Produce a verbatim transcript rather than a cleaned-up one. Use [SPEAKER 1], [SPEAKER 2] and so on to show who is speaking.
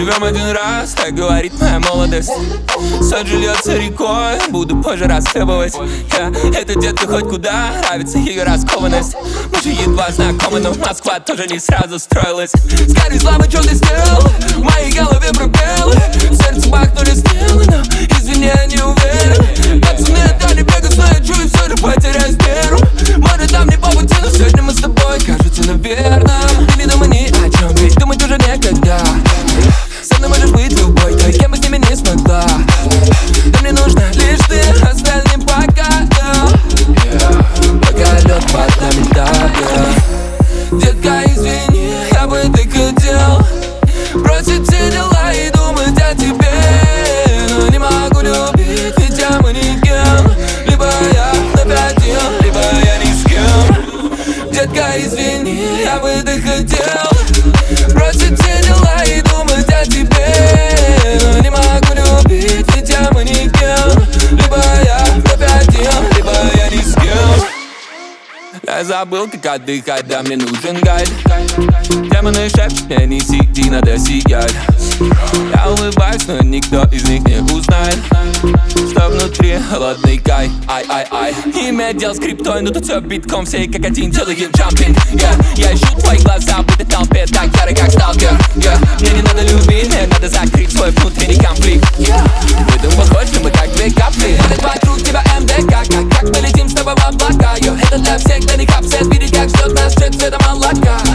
[SPEAKER 1] Живем один раз, так говорит моя молодость. Соль льется рекой, буду позже расхлебывать. yeah. Эта детка хоть куда, нравится ее раскованность. Мы же едва знакомы, но Москва тоже не сразу строилась. Скорей слава, что ты сделал? В моей голове пробелы, сердце бахнули стрелы, но извини, я не уверен. Пацаны отдали бегать, но я чую, все же потеряюсь первым. Может там не по пути, но сегодня мы с тобой, кажется, наверно. Ты не думай ни о чем, ведь думать уже некогда. Со мной можешь быть любой, той, кем бы с ними не смогла. Да мне нужна лишь ты, остальным пока, да. yeah. Пока лед под нами тает. Детка, извини, я бы так хотел бросить все дела и думать о тебе. Но не могу любить, ведь я манекен. Либо я вновь один, либо я ни с кем. Детка, извини, я бы так хотел бросить все дела и думать о тебе. Но не могу любить, ведь я манекен. Либо я вновь один, либо я ни с кем. Я забыл, как отдыхать, да мне нужен гайд. Демоны шепчут мне, не сиди, надо сиять. Я улыбаюсь, но никто из них не узнает, что внутри холодный кай. Ай-ай-ай. Имя дел с криптой, но тут все битком, все как один целый джампинг. yeah. Я ищу твои глаза в этой толпе, так ярый, как сталкер. yeah. Мне не надо любить, мне надо закрыть свой внутренний конфликт. yeah. В этом похоже, мы как две капли. Летит вокруг тебя эм дэ ка, как, как мы летим с тобой в облака. Йо, это для всех, кто не капсет, видит, как ждет нас шит цветом молока.